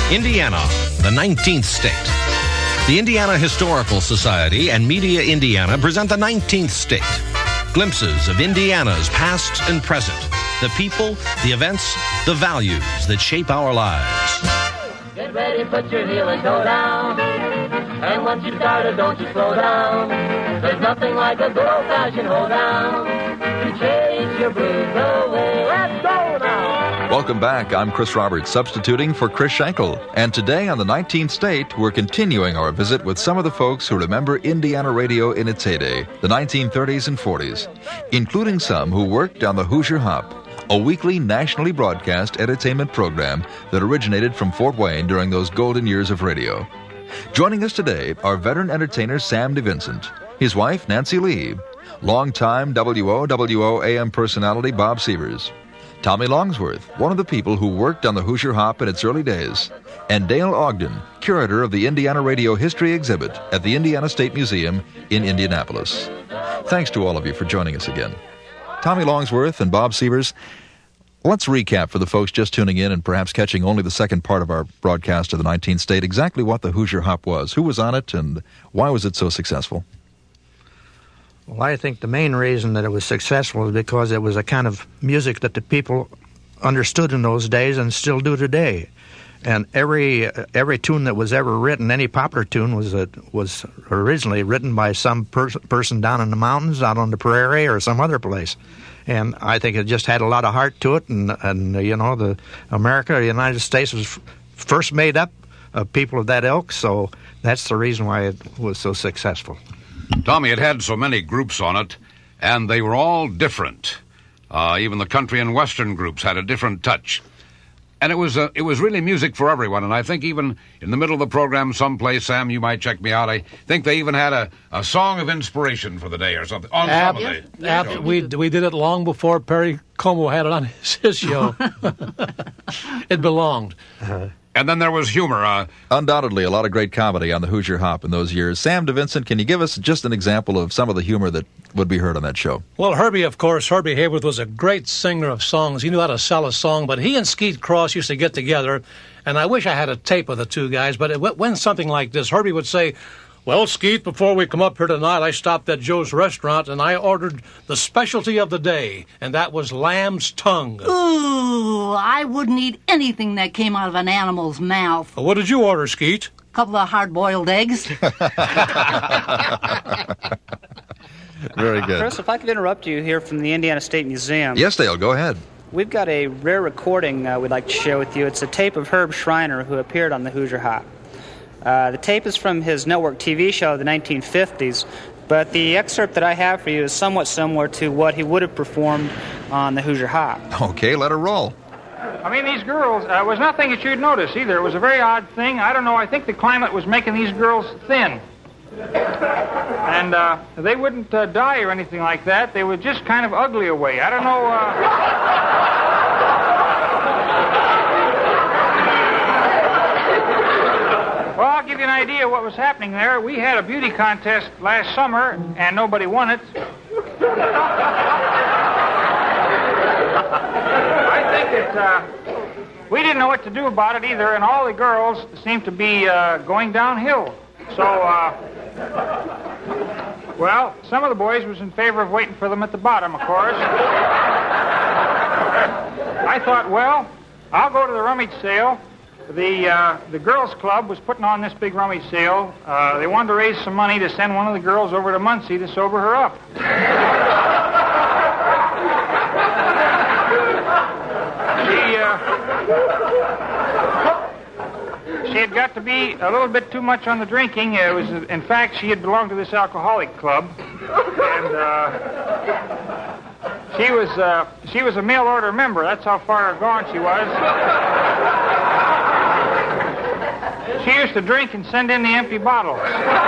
Indiana, the 19th state. The Indiana Historical Society and Media Indiana present the 19th state. Glimpses of Indiana's past and present. The people, the events, the values that shape our lives. Get ready, put your heel and toe down. And once you've started, don't you slow down. There's nothing like a good old-fashioned hold down to chase your blues away. Let's go now. Welcome back. I'm Chris Roberts, substituting for Chris Schenkel. And today on the 19th State, we're continuing our visit with some of the folks who remember Indiana radio in its heyday, the 1930s and 40s, including some who worked on the Hoosier Hop, a weekly nationally broadcast entertainment program that originated from Fort Wayne during those golden years of radio. Joining us today are veteran entertainer Sam DeVincent, his wife Nancy Lee, longtime WOWO AM personality Bob Sievers, Tommy Longsworth, one of the people who worked on the Hoosier Hop in its early days, and Dale Ogden, curator of the Indiana Radio History Exhibit at the Indiana State Museum in Indianapolis. Thanks to all of you for joining us again. Tommy Longsworth and Bob Sievers, let's recap for the folks just tuning in and perhaps catching only the second part of our broadcast of the 19th State exactly what the Hoosier Hop was, who was on it, and why was it so successful? Well, I think the main reason that it was successful is because it was a kind of music that the people understood in those days and still do today. And every tune that was ever written, any popular tune, was originally written by some person down in the mountains, out on the prairie, or some other place. And I think it just had a lot of heart to it. And you know, the United States was first made up of people of that ilk, so that's the reason why it was so successful. Tommy, it had so many groups on it, and they were all different. Even the country and western groups had a different touch. And it was really music for everyone, and I think even in the middle of the program someplace, Sam, you might check me out, I think they even had a song of inspiration for the day or something on some of the we did it long before Perry Como had it on his show. It belonged. And then there was humor. Undoubtedly, a lot of great comedy on the Hoosier Hop in those years. Sam DeVincent, can you give us just an example of some of the humor that would be heard on that show? Well, Herbie, of course, Herbie Hayworth was a great singer of songs. He knew how to sell a song, but he and Skeet Cross used to get together, and I wish I had a tape of the two guys, but it went something like this. Herbie would say, "Well, Skeet, before we come up here tonight, I stopped at Joe's restaurant and I ordered the specialty of the day, and that was lamb's tongue." Ooh, I wouldn't eat anything that came out of an animal's mouth. What did you order, Skeet? A couple of hard-boiled eggs. Very good. Chris, if I could interrupt you here from the Indiana State Museum. Yes, Dale, go ahead. We've got a rare recording we'd like to share with you. It's a tape of Herb Schreiner, who appeared on the Hoosier Hop. The tape is from his network TV show of the 1950s, but the excerpt that I have for you is somewhat similar to what he would have performed on the Hoosier Hop. Okay, let her roll. I mean, these girls, was nothing that you'd notice either. It was a very odd thing. I don't know, I think the climate was making these girls thin. And they wouldn't die or anything like that. They were just kind of ugly away. I don't know... Well, I'll give you an idea of what was happening there. We had a beauty contest last summer, and nobody won it. I think we didn't know what to do about it either, and all the girls seemed to be going downhill. So, well, some of the boys was in favor of waiting for them at the bottom, of course. I thought, well, I'll go to the rummage sale. The girls' club was putting on this big rummage sale. They wanted to raise some money to send one of the girls over to Muncie to sober her up. She had got to be a little bit too much on the drinking. It was, in fact, she had belonged to this alcoholic club, and she was a mail order member. That's how far gone she was. She used to drink and send in the empty bottles.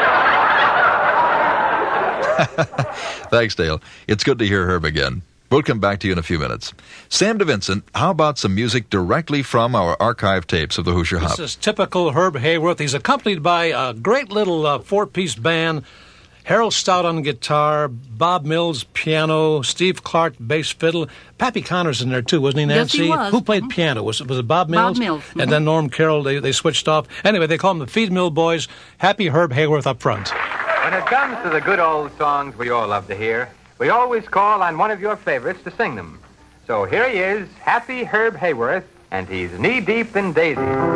Thanks, Dale. It's good to hear Herb again. We'll come back to you in a few minutes. Sam DeVincent, how about some music directly from our archive tapes of the Hoosier Hop? This is typical Herb Hayworth. He's accompanied by a great little four-piece band. Harold Stout on guitar, Bob Mills piano, Steve Clark bass fiddle. Pappy Connors in there too, wasn't he, Nancy? Yes, he was. Who played piano? Was it Bob Mills? Bob Mills. And then Norm Carroll, they switched off. Anyway, they call them the Feed Mill Boys. Happy Herb Hayworth up front. When it comes to the good old songs we all love to hear, we always call on one of your favorites to sing them. So here he is, Happy Herb Hayworth, and he's knee-deep in daisies.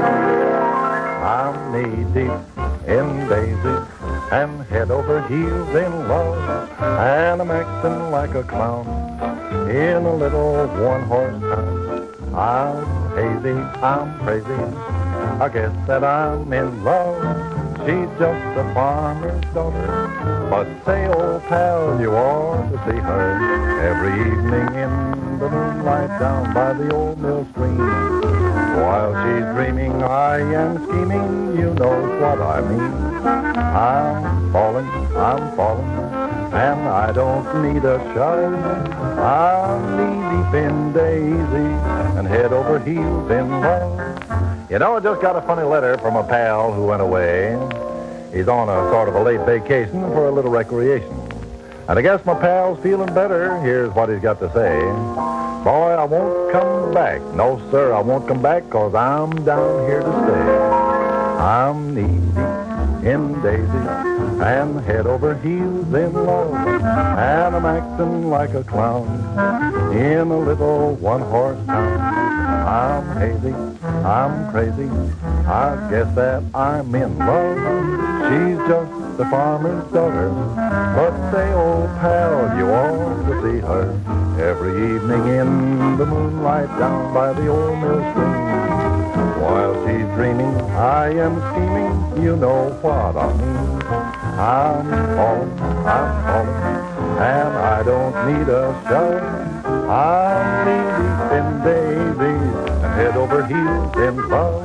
I'm knee-deep in daisies and head over heels in love, and I'm acting like a clown in a little one-horse town. I'm hazy, I'm crazy, I guess that I'm in love. She's just a farmer's daughter, but say, old pal, you ought to see her every evening in the moonlight down by the old mill stream. While she's dreaming, I am scheming, you know what I mean. I'm falling, and I don't need a shove. I'm knee-deep in daisy and head over heels in love. You know, I just got a funny letter from a pal who went away. He's on a sort of a late vacation for a little recreation. And I guess my pal's feeling better. Here's what he's got to say. Boy, I won't come back. No, sir, I won't come back, 'cause I'm down here to stay. I'm knee-deep in daisies and head over heels in love, and I'm acting like a clown in a little one-horse town. I'm hazy, I'm crazy, I guess that I'm in love. She's just the farmer's daughter, but say, old pal, you ought to see her every evening in the moonlight down by the old mill stream. While she's dreaming, I am scheming, you know what I mean. I'm falling, and I don't need a shove. I'm knee-deep in daisies and head over heels in love.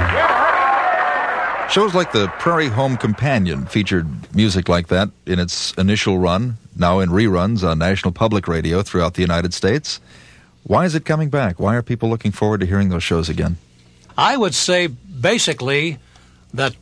Shows like the Prairie Home Companion featured music like that in its initial run, now in reruns on National Public Radio throughout the United States. Why is it coming back? Why are people looking forward to hearing those shows again? I would say basically that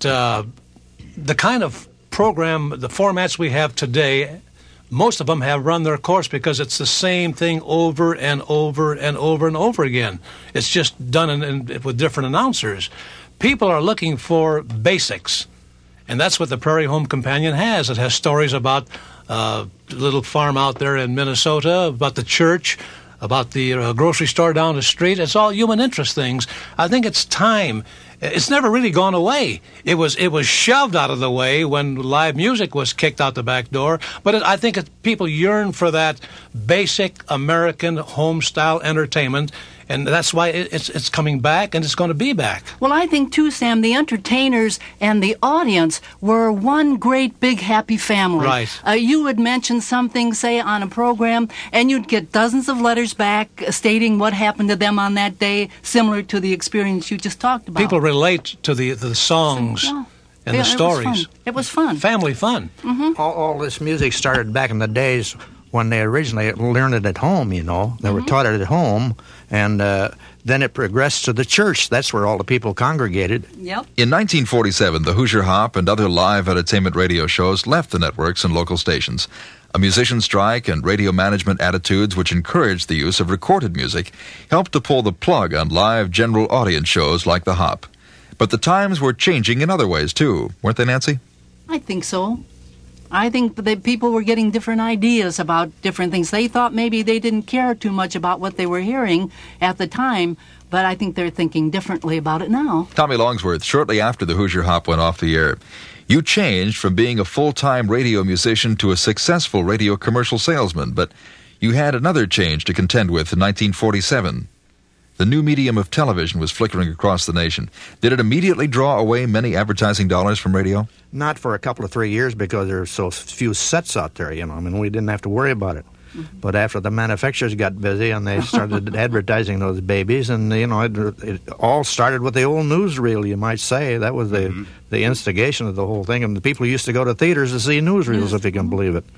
the kind of program, the formats we have today, most of them have run their course because it's the same thing over and over and over and over again. It's just done with different announcers. People are looking for basics, and that's what the Prairie Home Companion has. It has stories about a little farm out there in Minnesota, about the church, about the grocery store down the street. It's all human interest things. I think it's time. It's never really gone away. It was shoved out of the way when live music was kicked out the back door. But I think people yearn for that basic American home-style entertainment, and that's why it's coming back, and it's going to be back. Well, I think, too, Sam, the entertainers and the audience were one great, big, happy family. Right. You would mention something, say, on a program, and you'd get dozens of letters back stating what happened to them on that day, similar to the experience you just talked about. People relate to the songs and the stories. It was fun. Family fun. Mm-hmm. All this music started back in the days when they originally learned it at home, you know. They were taught it at home, and then it progressed to the church. That's where all the people congregated. Yep. In 1947, the Hoosier Hop and other live entertainment radio shows left the networks and local stations. A musician strike and radio management attitudes which encouraged the use of recorded music helped to pull the plug on live general audience shows like the Hop. But the times were changing in other ways, too, weren't they, Nancy? I think so. I think that people were getting different ideas about different things. They thought maybe they didn't care too much about what they were hearing at the time, but I think they're thinking differently about it now. Tommy Longsworth, shortly after the Hoosier Hop went off the air, you changed from being a full-time radio musician to a successful radio commercial salesman, but you had another change to contend with in 1947. The new medium of television was flickering across the nation. Did it immediately draw away many advertising dollars from radio? Not for a couple of 3 years because there were so few sets out there, you know. I mean, we didn't have to worry about it. But after the manufacturers got busy and they started advertising those babies, and, you know, it all started with the old newsreel, you might say. That was the instigation of the whole thing. And the people used to go to theaters to see newsreels, if you can believe it.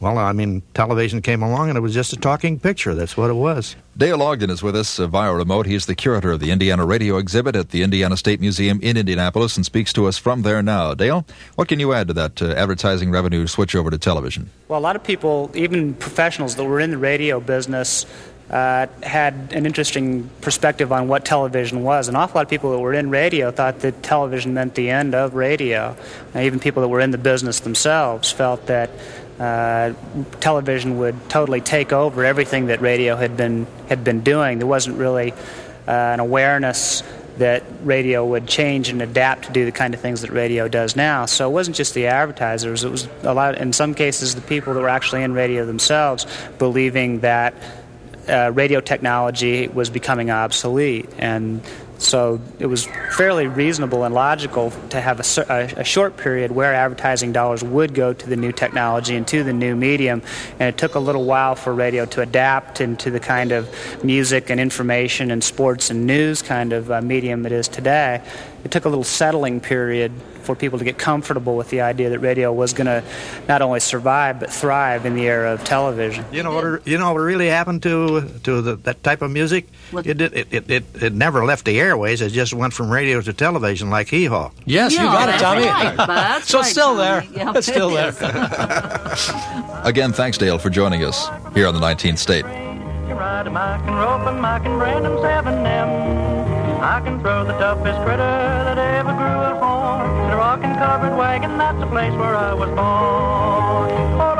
Well, I mean, television came along and it was just a talking picture. That's what it was. Dale Ogden is with us via remote. He's the curator of the Indiana Radio exhibit at the Indiana State Museum in Indianapolis and speaks to us from there now. Dale, what can you add to that advertising revenue switch over to television? Well, a lot of people, even professionals that were in the radio business, had an interesting perspective on what television was. An awful lot of people that were in radio thought that television meant the end of radio. Even people that were in the business themselves felt that television would totally take over everything that radio had been doing. There wasn't really an awareness that radio would change and adapt to do the kind of things that radio does now. So it wasn't just the advertisers. It was a lot, in some cases, the people that were actually in radio themselves believing that radio technology was becoming obsolete. And so it was fairly reasonable and logical to have a short period where advertising dollars would go to the new technology and to the new medium. And it took a little while for radio to adapt into the kind of music and information and sports and news kind of medium it is today. It took a little settling period for people to get comfortable with the idea that radio was going to not only survive but thrive in the era of television. You know what really happened to that type of music? It never left the airways. It just went from radio to television like Hee Haw. Yes, you got it, Tommy. Right, so it's still there. Yeah, it's still there. Again, thanks, Dale, for joining us here on the 19th State. You ride a Mike and rope and Mike and Brandon 7M. I can throw the toughest critter that ever grew a horn. The rockin' covered wagon, that's the place where I was born.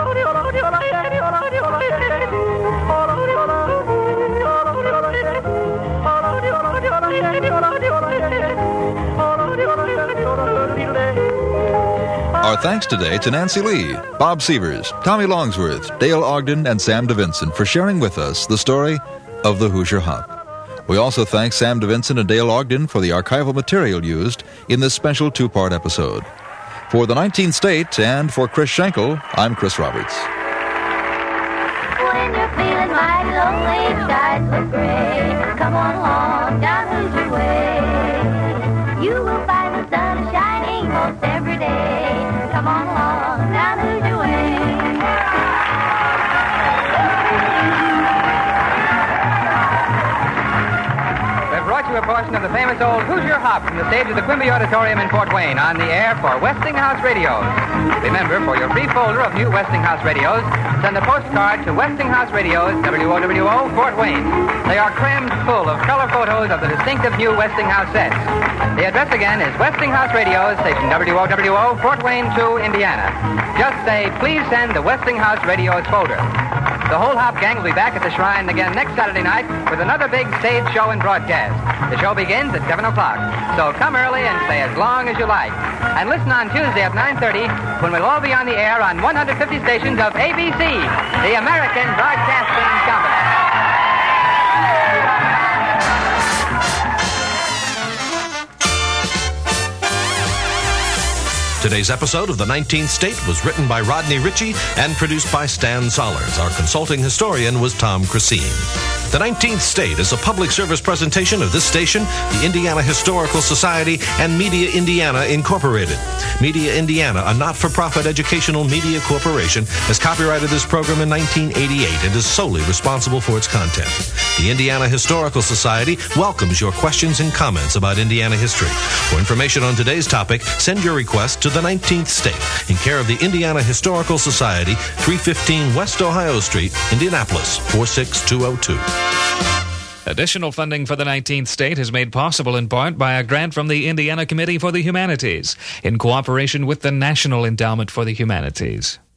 Our thanks today to Nancy Lee, Bob Sievers, Tommy Longsworth, Dale Ogden, and Sam DeVinson for sharing with us the story of the Hoosier Hop. We also thank Sam DeVinson and Dale Ogden for the archival material used in this special two-part episode. For the 19th State and for Chris Schenkel, I'm Chris Roberts. When you're feeling mighty lonely, the skies look gray, come on along down Hoosier Way. You will find the sun is shining most every day. Come on along down Hoosier Way. Brought you a portion of the famous old Hoosier Hop from the stage of the Quimby Auditorium in Fort Wayne on the air for Westinghouse Radios. Remember, for your free folder of new Westinghouse radios, send a postcard to Westinghouse Radios, WOWO, Fort Wayne. They are crammed full of color photos of the distinctive new Westinghouse sets. The address again is Westinghouse Radios, station WOWO, Fort Wayne 2, Indiana. Just say, please send the Westinghouse Radios folder. The whole Hop gang will be back at the Shrine again next Saturday night with another big stage show and broadcast. The show begins at 7 o'clock, so come early and stay as long as you like. And listen on Tuesday at 9:30 when we'll all be on the air on 150 stations of ABC, the American Broadcasting Company. Today's episode of The 19th State was written by Rodney Ritchie and produced by Stan Sollers. Our consulting historian was Tom Christine. The 19th State is a public service presentation of this station, the Indiana Historical Society, and Media Indiana Incorporated. Media Indiana, a not-for-profit educational media corporation, has copyrighted this program in 1988 and is solely responsible for its content. The Indiana Historical Society welcomes your questions and comments about Indiana history. For information on today's topic, send your request to the 19th State in care of the Indiana Historical Society, 315 West Ohio Street, Indianapolis, 46202. Additional funding for the 19th State is made possible in part by a grant from the Indiana Committee for the Humanities in cooperation with the National Endowment for the Humanities.